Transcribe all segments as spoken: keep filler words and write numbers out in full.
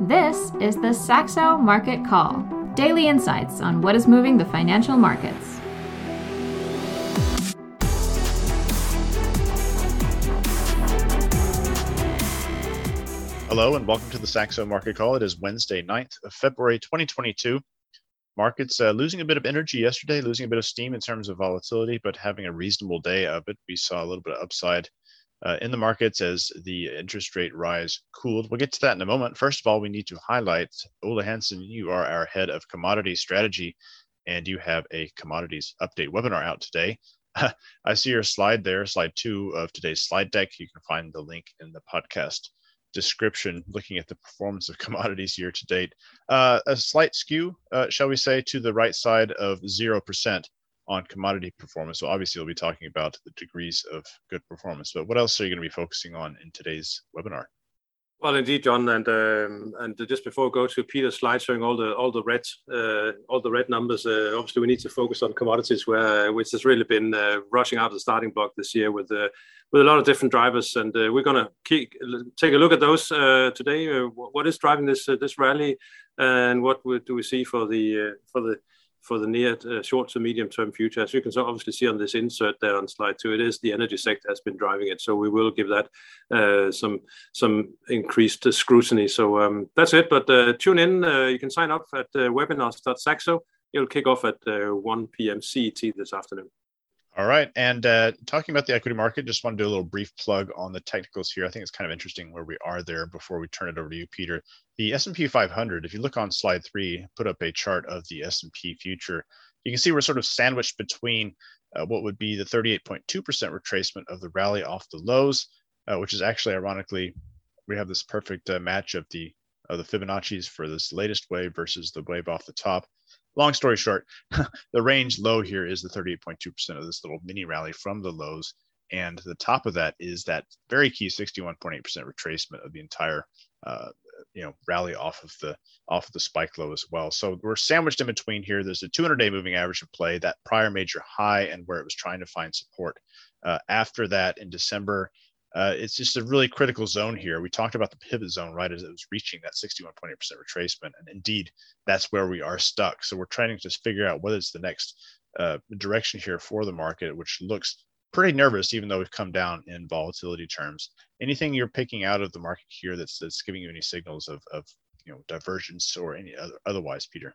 This is the Saxo Market Call, daily insights on what is moving the financial markets. Hello and welcome to the Saxo Market Call. It is Wednesday, ninth of February, twenty twenty-two. Markets uh, losing a bit of energy yesterday, losing a bit of steam in terms of volatility, but having a reasonable day of it. We saw a little bit of upside uh, in the markets as the interest rate rise cooled. We'll get to that in a moment. First of all, we need to highlight Ole Hansen. You are our head of commodity strategy, and you have a commodities update webinar out today. I see your slide there, slide two of today's slide deck. You can find the link in the podcast description, looking at the performance of commodities year to date. Uh, a slight skew, uh, shall we say, to the right side of zero percent on commodity performance. So obviously we'll be talking about the degrees of good performance, but what else are you going to be focusing on in today's webinar? Well, indeed, John, and um, and just before we go to Peter's slide showing all the all the red uh, all the red numbers, uh, obviously we need to focus on commodities, where which has really been uh, rushing out of the starting block this year with uh, with a lot of different drivers, and uh, we're going to take a look at those uh, today. Uh, what is driving this uh, this rally, and what do we see for the uh, for the for the near, uh, short to medium term future? As you can obviously see on this insert there on slide two, it is the energy sector has been driving it. So we will give that uh, some some increased uh, scrutiny. So um, that's it. But uh, tune in. Uh, you can sign up at uh, webinars dot saxo. It'll kick off at uh, one p.m. C E T this afternoon. All right. And uh, talking about the equity market, just want to do a little brief plug on the technicals here. I think it's kind of interesting where we are there before we turn it over to you, Peter. The S and P five hundred, if you look on slide three, put up a chart of the S and P future. You can see we're sort of sandwiched between uh, what would be the thirty-eight point two percent retracement of the rally off the lows, uh, which is actually, ironically, we have this perfect uh, match of the, of the Fibonacci's for this latest wave versus the wave off the top. Long story short, the range low here is the thirty-eight point two percent of this little mini rally from the lows. And the top of that is that very key sixty-one point eight percent retracement of the entire uh, you know, rally off of the off of the spike low as well. So we're sandwiched in between here. There's a two hundred day moving average in play, that prior major high and where it was trying to find support. Uh, after that in December, Uh, it's just a really critical zone here. We talked about the pivot zone right as it was reaching that sixty-one point eight percent retracement. And indeed, that's where we are stuck. So we're trying to just figure out what is the next uh, direction here for the market, which looks pretty nervous, even though we've come down in volatility terms. Anything you're picking out of the market here that's that's giving you any signals of, of you know, divergence or any other otherwise, Peter?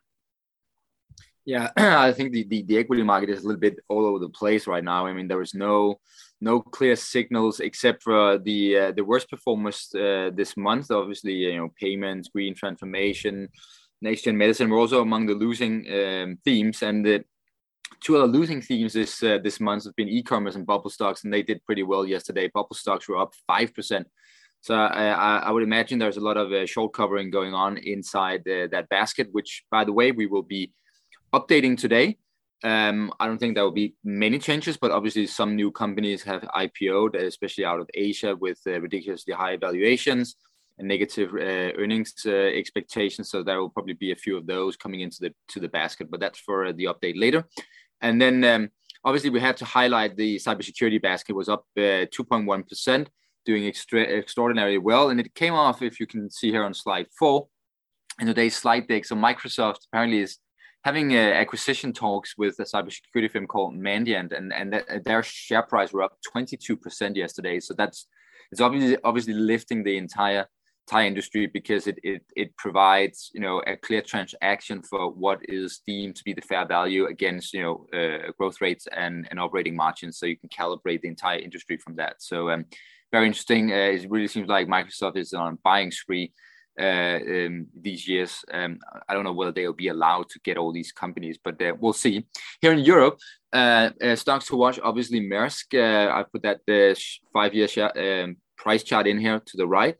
Yeah, I think the, the, the equity market is a little bit all over the place right now. I mean, there is no no clear signals except for the uh, the worst performers uh, this month. Obviously, you know, payments, green transformation, next gen medicine were also among the losing um, themes. And the two other losing themes this uh, this month have been e-commerce and bubble stocks, and they did pretty well yesterday. Bubble stocks were up five percent. So I, I would imagine there's a lot of uh, short covering going on inside uh, that basket, which, by the way, we will be updating today. Um, I don't think there will be many changes, but obviously some new companies have I P O'd, especially out of Asia, with uh, ridiculously high valuations and negative uh, earnings uh, expectations. So there will probably be a few of those coming into the to the basket, but that's for uh, the update later. And then um, obviously we have to highlight the cybersecurity basket was up uh, two point one percent, doing extra extraordinarily well. And it came off, if you can see here on slide four, in today's slide deck. So Microsoft apparently is having uh, acquisition talks with a cybersecurity firm called Mandiant, and and th- their share price were up twenty-two percent yesterday. So that's it's obviously obviously lifting the entire entire industry, because it it it provides, you know, a clear transaction for what is deemed to be the fair value against, you know, uh, growth rates and and operating margins. So you can calibrate the entire industry from that. So um, very interesting. Uh, it really seems like Microsoft is on a buying spree uh um, these years. um I don't know whether they'll be allowed to get all these companies, but uh, we'll see. Here in Europe, uh, uh stocks to watch, obviously Maersk. uh, I put that uh, five-year share, um, price chart in here to the right.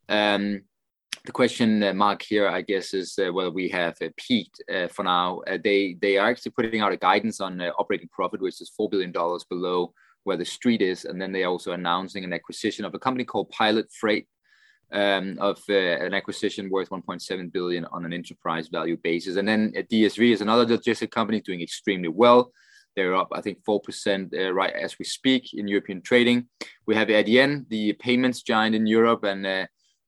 Um the question uh, mark here, I guess, is uh, whether we have uh, peaked uh, for now. Uh, they they are actually putting out a guidance on uh, operating profit, which is four billion dollars below where the street is, and then they are also announcing an acquisition of a company called Pilot Freight, Um, of uh, an acquisition worth one point seven billion on an enterprise value basis. And then uh, D S V is another logistic company doing extremely well. They're up, I think, four percent uh, right as we speak in European trading. We have Adyen, the payments giant in Europe, and uh,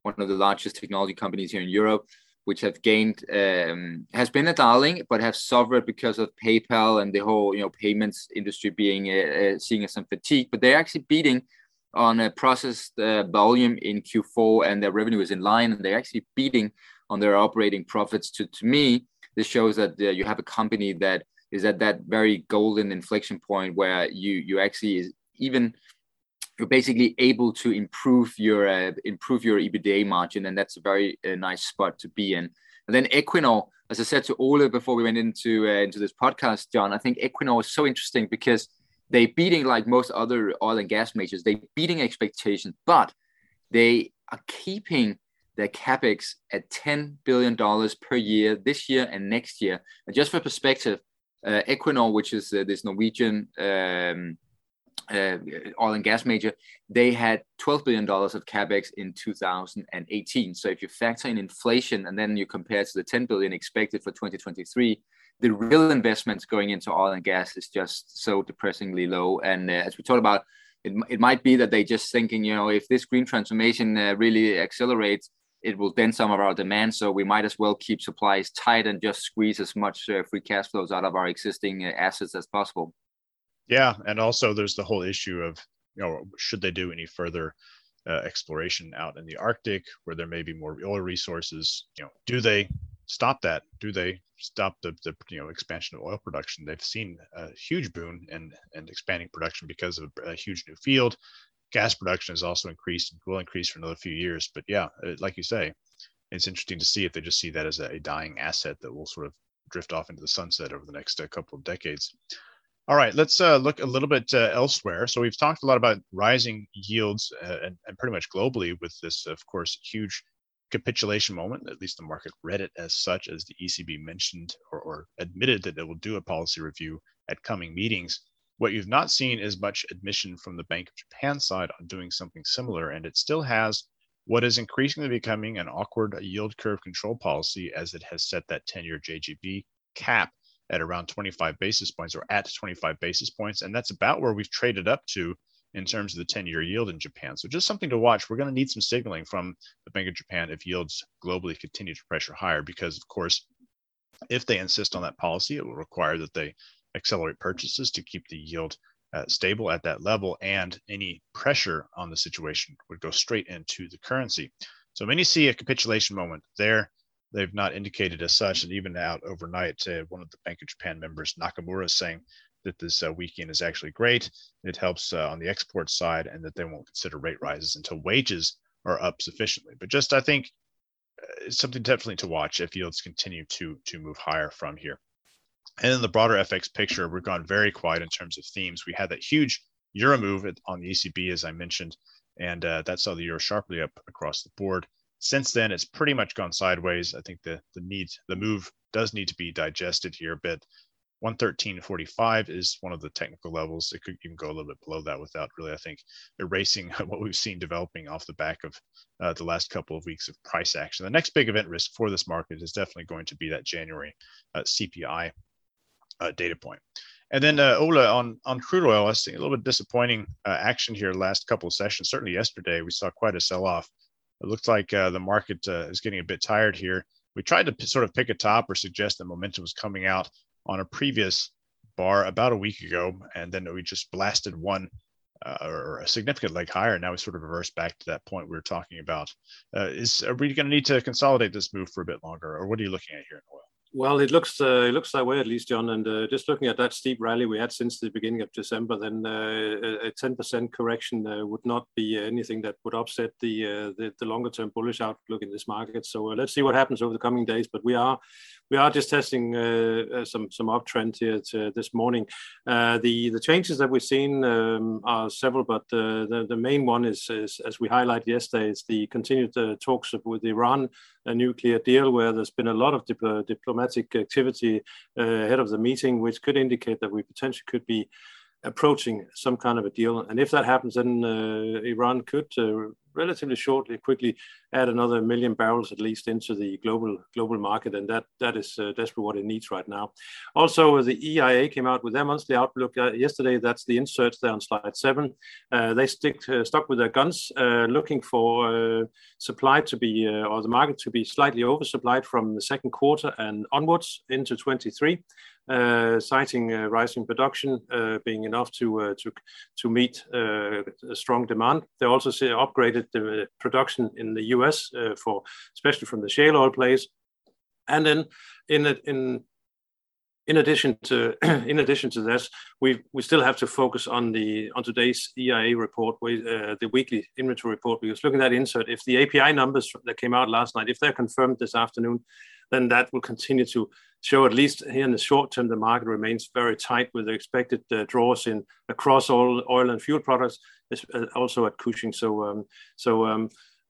one of the largest technology companies here in Europe, which have gained, um, has been a darling, but have suffered because of PayPal and the whole, you know, payments industry being uh, uh, seeing some fatigue. But they're actually beating on a processed uh, volume in Q four, and their revenue is in line, and they're actually beating on their operating profits. To to me, this shows that uh, you have a company that is at that very golden inflection point where you you actually is even you're basically able to improve your uh, improve your EBITDA margin, and that's a very uh, nice spot to be in. And then Equinor, as I said to Ole before we went into uh, into this podcast, John, I think Equinor is so interesting because they beating, like most other oil and gas majors, they beating expectations, but they are keeping their capex at ten billion dollars per year this year and next year. And just for perspective, uh, Equinor, which is uh, this Norwegian um, uh, oil and gas major, they had twelve billion dollars of capex in two thousand eighteen. So if you factor in inflation and then you compare to the ten billion dollars expected for twenty twenty-three, the real investments going into oil and gas is just so depressingly low. And uh, as we talked about, it, it might be that they just thinking, you know, if this green transformation uh, really accelerates, it will dent some of our demand. So we might as well keep supplies tight and just squeeze as much uh, free cash flows out of our existing uh, assets as possible. Yeah, and also there's the whole issue of, you know, should they do any further uh, exploration out in the Arctic where there may be more oil resources? You know, do they stop that? Do they stop the, the you know expansion of oil production? They've seen a huge boon in, in expanding production because of a huge new field. Gas production has also increased and will increase for another few years. But yeah, like you say, it's interesting to see if they just see that as a dying asset that will sort of drift off into the sunset over the next uh, couple of decades. All right, let's uh, look a little bit uh, elsewhere. So we've talked a lot about rising yields uh, and, and pretty much globally with this, of course, huge capitulation moment. At least the market read it as such, as the E C B mentioned or, or admitted that it will do a policy review at coming meetings. What you've not seen is much admission from the Bank of Japan side on doing something similar, and it still has what is increasingly becoming an awkward yield curve control policy, as it has set that ten-year J G B cap at around twenty-five basis points or at twenty-five basis points. And that's about where we've traded up to in terms of the ten-year yield in Japan. So just something to watch. We're going to need some signaling from the Bank of Japan if yields globally continue to pressure higher, because of course, if they insist on that policy, it will require that they accelerate purchases to keep the yield uh, stable at that level, and any pressure on the situation would go straight into the currency. So many see a capitulation moment there. They've not indicated as such, and even out overnight, uh, one of the Bank of Japan members, Nakamura, is saying that this uh, weekend is actually great. It helps uh, on the export side, and that they won't consider rate rises until wages are up sufficiently. But just, I think, uh, it's something definitely to watch if yields continue to to move higher from here. And in the broader F X picture, we've gone very quiet in terms of themes. We had that huge euro move on the E C B, as I mentioned, and uh, that saw the euro sharply up across the board. Since then, it's pretty much gone sideways. I think the the need, the move does need to be digested here a bit. one thirteen forty-five is one of the technical levels. It could even go a little bit below that without really, I think, erasing what we've seen developing off the back of uh, the last couple of weeks of price action. The next big event risk for this market is definitely going to be that January uh, C P I uh, data point. And then uh, Ola, on, on crude oil, I see a little bit disappointing uh, action here last couple of sessions. Certainly yesterday, we saw quite a sell-off. It looks like uh, the market uh, is getting a bit tired here. We tried to p- sort of pick a top or suggest that momentum was coming out on a previous bar about a week ago, and then we just blasted one uh, or a significant leg higher. Now we sort of reversed back to that point we were talking about. Uh, is are we going to need to consolidate this move for a bit longer, or what are you looking at here in oil? Well, it looks uh, it looks that way, at least, John. And uh, just looking at that steep rally we had since the beginning of December, then uh, a ten percent correction uh, would not be anything that would upset the uh, the, the longer term bullish outlook in this market. So uh, let's see what happens over the coming days. But we are we are just testing uh, some some uptrend here to, this morning. Uh, the the changes that we've seen um, are several, but uh, the the main one is, is, as we highlighted yesterday, is the continued uh, talks with Iran, a nuclear deal, where there's been a lot of dip- diplomatic activity uh, ahead of the meeting, which could indicate that we potentially could be approaching some kind of a deal. And if that happens, then uh, Iran could uh, relatively shortly, quickly add another million barrels at least into the global global market, and that that is uh, desperately what it needs right now. Also, the E I A came out with their monthly outlook uh, yesterday. That's the inserts there on slide seven. Uh, they stick uh, stuck with their guns, uh, looking for uh, supply to be uh, or the market to be slightly oversupplied from the second quarter and onwards into twenty-three. Uh, citing uh, rising production uh, being enough to uh, to to meet uh, a strong demand. They also say upgraded the production in the U S uh, for especially from the shale oil plays, and then in in in addition to in addition to this, we we still have to focus on the on today's E I A report, uh, the weekly inventory report. Because looking at that insert, if the A P I numbers that came out last night, if they're confirmed this afternoon, then that will continue to show, at least here in the short term, the market remains very tight with the expected uh, draws in across all oil and fuel products, also at Cushing. So, um, so um,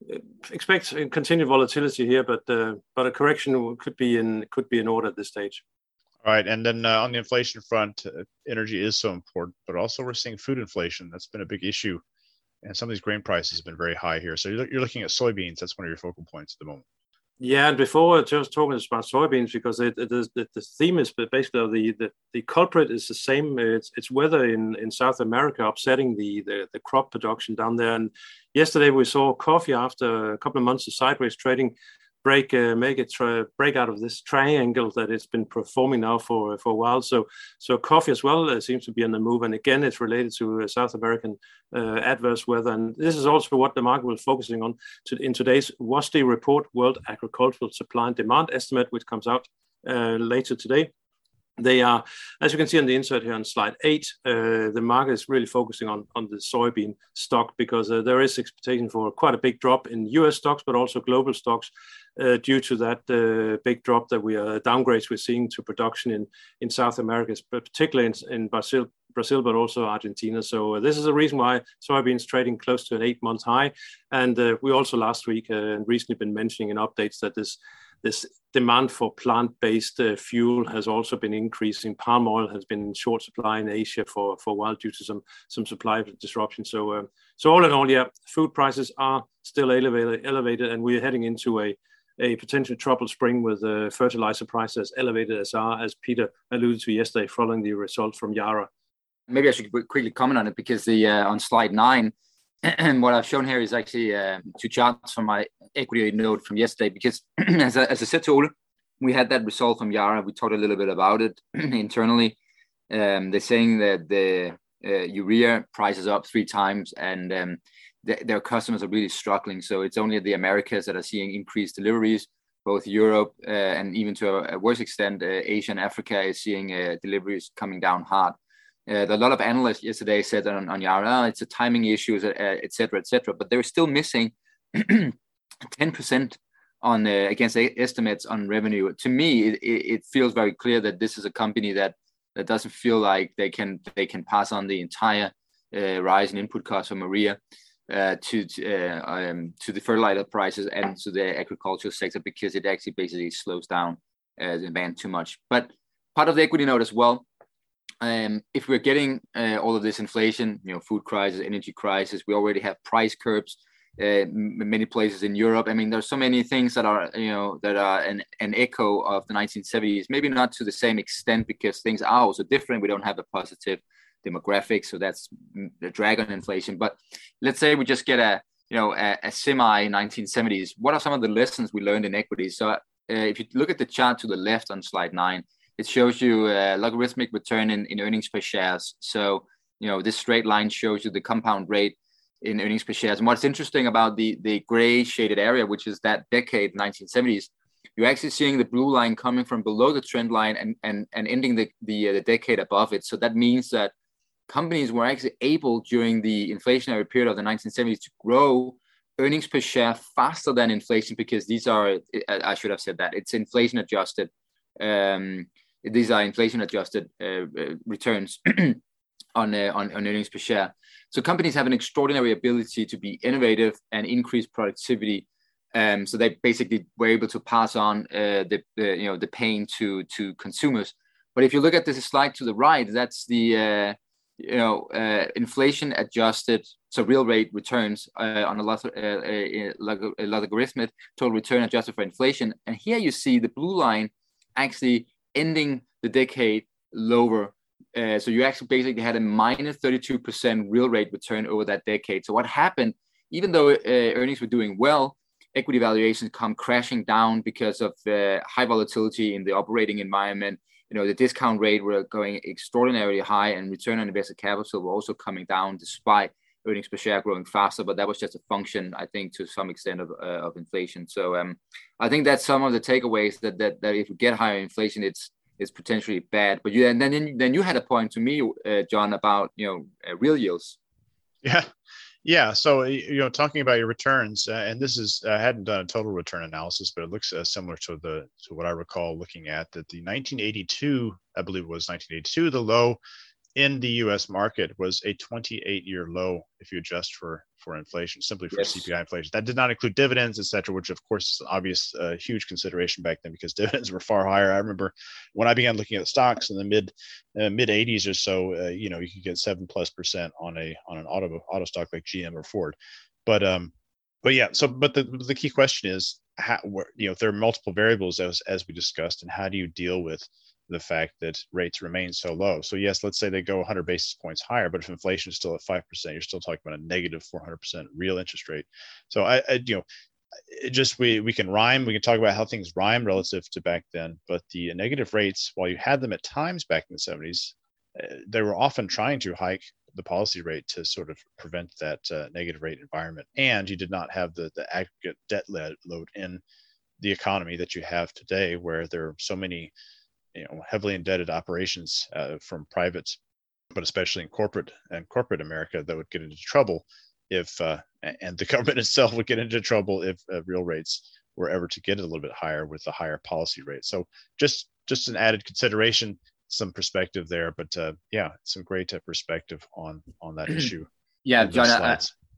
expect continued volatility here, but uh, but a correction could be in could be in order at this stage. All right, and then uh, on the inflation front, uh, energy is so important, but also we're seeing food inflation. That's been a big issue, and some of these grain prices have been very high here. So you're, you're looking at soybeans. That's one of your focal points at the moment. Yeah, and before just talking about soybeans, because it, it is, the, the theme is basically the, the the culprit is the same. It's it's weather in, in South America upsetting the, the the crop production down there. And yesterday we saw coffee, after a couple of months of sideways trading, break uh, make it tra- break out of this triangle that it's been performing now for for a while. So so coffee as well uh, seems to be on the move, and again it's related to uh, South American uh, adverse weather. And this is also what the market will focusing on to, in today's W A S D E report, World Agricultural Supply and Demand Estimate, which comes out uh, later today. They are, as you can see on the insert here on slide eight, uh, the market is really focusing on, on the soybean stock, because uh, there is expectation for quite a big drop in U S stocks, but also global stocks uh, due to that uh, big drop that we are downgrades we're seeing to production in, in South America, particularly in, in Brazil, Brazil, but also Argentina. So uh, this is a reason why soybeans trading close to an eight-month high. And uh, we also last week uh, and recently been mentioning in updates that this This demand for plant-based uh, fuel has also been increasing. Palm oil has been in short supply in Asia for, for a while due to some some supply disruption. So, uh, so all in all, yeah, food prices are still elevated, elevated, and we're heading into a a potential troubled spring with uh, fertilizer prices elevated as are, as Peter alluded to yesterday, following the results from Yara. Maybe I should quickly comment on it, because the uh, on slide nine. And what I've shown here is actually uh, two charts from my equity note from yesterday, because as, I, as I said to Ole, we had that result from Yara. We talked a little bit about it internally. Um, they're saying that the uh, urea price is up three times, and um, th- their customers are really struggling. So it's only the Americas that are seeing increased deliveries. Both Europe uh, and even to a, a worse extent, uh, Asia and Africa is seeing uh, deliveries coming down hard. Uh, a lot of analysts yesterday said on, on Yara, oh, it's a timing issue, uh, et cetera, et cetera. But they're still missing ten percent on uh, against estimates on revenue. To me, it, it feels very clear that this is a company that that doesn't feel like they can they can pass on the entire uh, rise in input costs from urea uh, to uh, um, to the fertilizer prices and to the agricultural sector, because it actually basically slows down uh, the demand too much. But part of the equity note as well. Um, if we're getting uh, all of this inflation, you know, food crisis, energy crisis, we already have price curbs uh, m- many places in Europe. I mean, there's so many things that are, you know, that are an, an echo of the nineteen seventies, maybe not to the same extent, because things are also different. We don't have a positive demographic, so that's the drag on inflation. But let's say we just get a, you know, a, a semi nineteen seventies. What are some of the lessons we learned in equities? So uh, if you look at the chart to the left on slide nine, it shows you a logarithmic return in, in earnings per shares. So, you know, this straight line shows you the compound rate in earnings per shares. And what's interesting about the, the gray shaded area, which is that decade, nineteen seventies, you're actually seeing the blue line coming from below the trend line and, and, and ending the, the, uh, the decade above it. So that means that companies were actually able during the inflationary period of the nineteen seventies to grow earnings per share faster than inflation, because these are, I should have said that, it's inflation adjusted. Um, These are inflation-adjusted uh, uh, returns on, uh, on on earnings per share. So companies have an extraordinary ability to be innovative and increase productivity. Um, so they basically were able to pass on uh, the, the you know the pain to to consumers. But if you look at this slide to the right, that's the uh, you know uh, inflation-adjusted So real rate returns uh, on a, log- uh, a, log- a logarithmic total return adjusted for inflation. And here you see the blue line actually ending the decade lower. Uh, so you actually basically had a minus thirty-two percent real rate return over that decade. So what happened, even though uh, earnings were doing well, equity valuations come crashing down because of uh, high volatility in the operating environment. You know, the discount rate were going extraordinarily high, and return on invested capital were also coming down despite earnings per share growing faster. But that was just a function, I think, to some extent of uh, of inflation. So um, I think that's some of the takeaways that that that if we get higher inflation, it's it's potentially bad. But you and then then you had a point to me, uh, John, about you know uh, real yields. Yeah. Yeah, so you know, talking about your returns, uh, and this is I hadn't done a total return analysis, but it looks uh, similar to the to what I recall looking at that the nineteen eighty-two, I believe it was nineteen eighty-two, the low in the U S market was a twenty-eight year low if you adjust for for inflation, simply for yes. C P I inflation. That did not include dividends, et cetera, which of course is an obvious uh, huge consideration back then because dividends were far higher. I remember when I began looking at stocks in the mid uh, mid eighties or so, uh, you know, you could get seven plus percent on a on an auto auto stock like G M or Ford. But um, but yeah, so but the the key question is how, where, you know, if there are multiple variables as as we discussed, and how do you deal with the fact that rates remain so low? So yes, let's say they go one hundred basis points higher, but if inflation is still at five percent, you're still talking about a negative four hundred percent real interest rate. So I, I you know, it just we we can rhyme, we can talk about how things rhyme relative to back then, but the negative rates, while you had them at times back in the seventies, uh, they were often trying to hike the policy rate to sort of prevent that uh, negative rate environment, and you did not have the the aggregate debt load in the economy that you have today, where there are so many you know, heavily indebted operations uh, from private, but especially in corporate and corporate America that would get into trouble if, uh, and the government itself would get into trouble if uh, real rates were ever to get a little bit higher with a higher policy rate. So just, just an added consideration, some perspective there, but uh, yeah, some great uh, perspective on, on that issue. Yeah, John, I,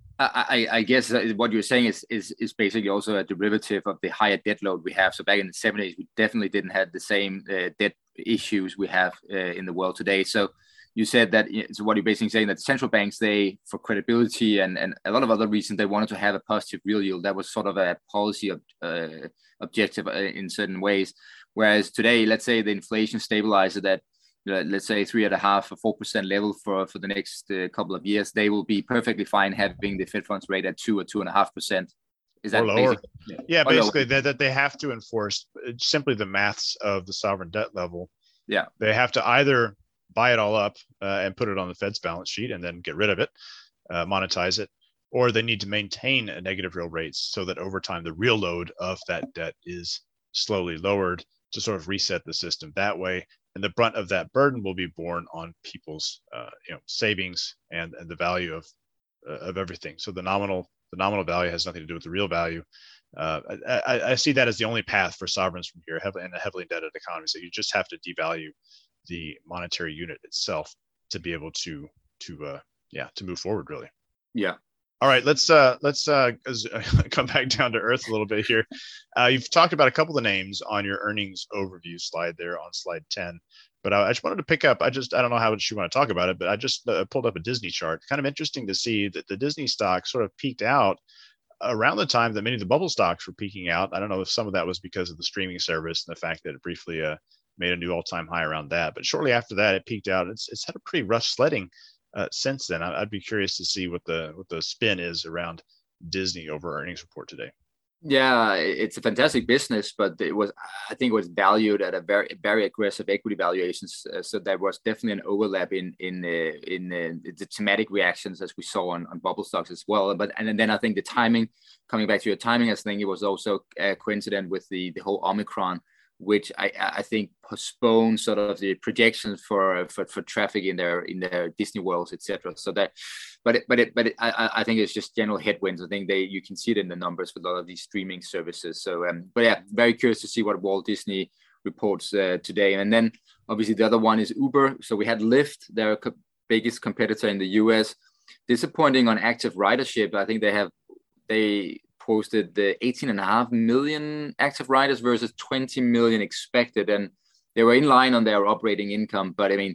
I, I guess what you're saying is, is is basically also a derivative of the higher debt load we have. So back in the seventies, we definitely didn't have the same uh, debt issues we have uh, in the world today. So you said that, so what you're basically saying that central banks, they, for credibility and, and a lot of other reasons, they wanted to have a positive real yield. That was sort of a policy of, uh, objective in certain ways. Whereas today, let's say the inflation stabilizes at, let's say three and a half or four percent level for, for the next uh, couple of years, they will be perfectly fine having the Fed funds rate at two or two and a half percent. Is that or lower? Yeah, yeah basically that, that they have to enforce simply the maths of the sovereign debt level. Yeah, they have to either buy it all up uh, and put it on the Fed's balance sheet and then get rid of it, uh, monetize it, or they need to maintain a negative real rates so that over time the real load of that debt is slowly lowered to sort of reset the system that way. And the brunt of that burden will be borne on people's, uh, you know, savings and, and the value of uh, of everything. So the nominal the nominal value has nothing to do with the real value. Uh, I, I see that as the only path for sovereigns from here, heavily in a heavily indebted economy. So you just have to devalue the monetary unit itself to be able to to uh, yeah to move forward really. Yeah. All right, let's uh, let's uh, come back down to earth a little bit here. Uh, you've talked about a couple of names on your earnings overview slide there on slide ten, but I, I just wanted to pick up. I just I don't know how much you want to talk about it, but I just uh, pulled up a Disney chart. Kind of interesting to see that the Disney stock sort of peaked out around the time that many of the bubble stocks were peaking out. I don't know if some of that was because of the streaming service and the fact that it briefly uh, made a new all-time high around that, but shortly after that it peaked out. It's it's had a pretty rough sledding Uh, since then. I'd be curious to see what the what the spin is around Disney over earnings report today. Yeah, it's a fantastic business, but it was, I think, it was valued at a very very aggressive equity valuations. Uh, so there was definitely an overlap in in uh, in uh, the thematic reactions as we saw on, on bubble stocks as well. But and then I think the timing, coming back to your timing, I think it was also uh, coincident with the the whole Omicron, which I, I think postponed sort of the projections for for, for traffic in their in their Disney worlds, et cetera. So that, but it, but it, but it, I, I think it's just general headwinds. I think they you can see it in the numbers for a lot of these streaming services. So, um, but yeah, very curious to see what Walt Disney reports uh, today. And then obviously the other one is Uber. So we had Lyft, their co- biggest competitor in the U S. Disappointing on active ridership. I think they have they. posted the eighteen and a half million active riders versus twenty million expected. And they were in line on their operating income. But I mean,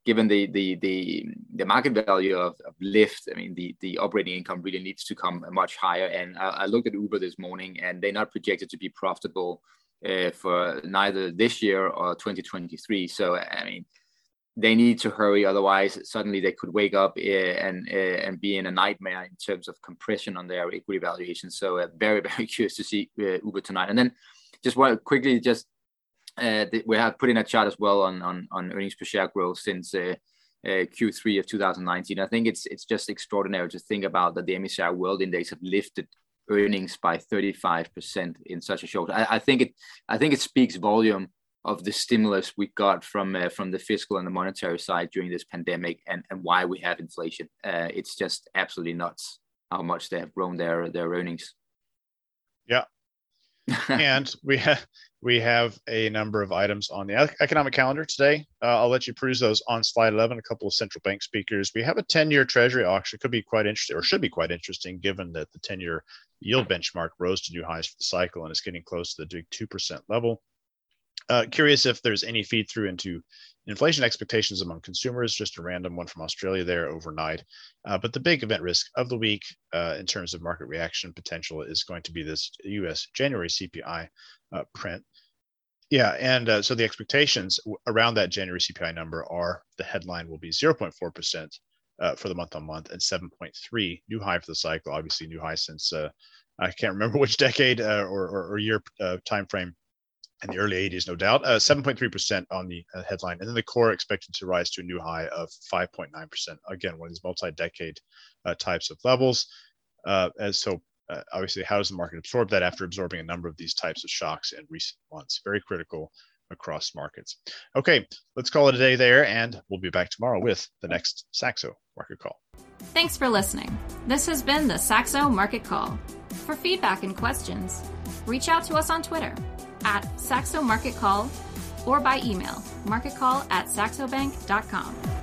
given the the the, the market value of, of Lyft, I mean, the, the operating income really needs to come much higher. And I, I looked at Uber this morning, and they're not projected to be profitable uh, for neither this year or twenty twenty-three. So, I mean, they need to hurry. Otherwise, suddenly they could wake up uh, and uh, and be in a nightmare in terms of compression on their equity valuation. So, uh, very, very curious to see uh, Uber tonight. And then just want quickly just Uh, we have put in a chart as well on on, on earnings per share growth since uh, uh, Q three of two thousand nineteen. I think it's it's just extraordinary to think about that the M S C I World Index have lifted earnings by thirty-five percent in such a short. I, I think it I think it speaks volume of the stimulus we got from uh, from the fiscal and the monetary side during this pandemic, and, and why we have inflation. Uh, it's just absolutely nuts how much they have grown their their earnings. Yeah. And we have we have a number of items on the economic calendar today. Uh, I'll let you peruse those on slide eleven. A couple of central bank speakers. We have a ten-year Treasury auction. Could be quite interesting, or should be quite interesting, given that the ten-year yield benchmark rose to new highs for the cycle and is getting close to the two percent level. Uh, curious if there's any feed through into inflation expectations among consumers. Just a random one from Australia there overnight. Uh, but the big event risk of the week uh, in terms of market reaction potential is going to be this U S January C P I uh, print. Yeah, and uh, so the expectations around that January C P I number are the headline will be zero point four percent uh, for the month on month and seven point three, new high for the cycle, obviously new high since uh, I can't remember which decade uh, or, or, or year uh, time frame. In the early eighties, no doubt, uh, seven point three percent on the uh, headline. And then the core expected to rise to a new high of five point nine percent. Again, one of these multi-decade uh, types of levels. Uh, and so uh, obviously, how does the market absorb that after absorbing a number of these types of shocks in recent months? Very critical across markets. Okay, let's call it a day there, and we'll be back tomorrow with the next Saxo Market Call. Thanks for listening. This has been the Saxo Market Call. For feedback and questions, reach out to us on Twitter at Saxo Market Call or by email, marketcall at saxobank dot com.